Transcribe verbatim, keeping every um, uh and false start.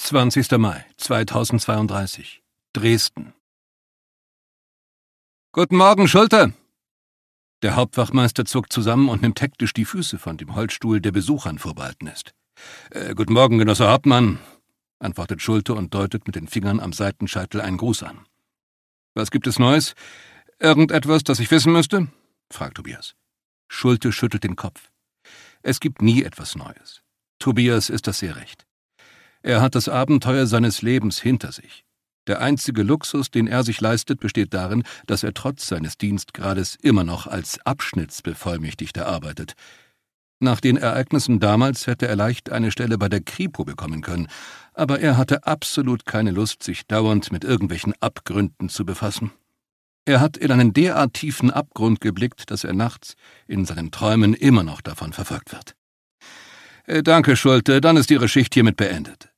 zwanzigster Mai zweitausendzweiunddreißig, Dresden. »Guten Morgen, Schulte!« Der Hauptwachmeister zuckt zusammen und nimmt hektisch die Füße von dem Holzstuhl, der Besuchern vorbehalten ist. Äh, »Guten Morgen, Genosse Hauptmann«, antwortet Schulte und deutet mit den Fingern am Seitenscheitel einen Gruß an. »Was gibt es Neues? Irgendetwas, das ich wissen müsste?« fragt Tobias. Schulte schüttelt den Kopf. Es gibt nie etwas Neues. Tobias ist das sehr recht. Er hat das Abenteuer seines Lebens hinter sich. Der einzige Luxus, den er sich leistet, besteht darin, dass er trotz seines Dienstgrades immer noch als Abschnittsbevollmächtigter arbeitet. Nach den Ereignissen damals hätte er leicht eine Stelle bei der Kripo bekommen können, aber er hatte absolut keine Lust, sich dauernd mit irgendwelchen Abgründen zu befassen. Er hat in einen derart tiefen Abgrund geblickt, dass er nachts in seinen Träumen immer noch davon verfolgt wird. Äh, »Danke, Schulte, dann ist Ihre Schicht hiermit beendet«,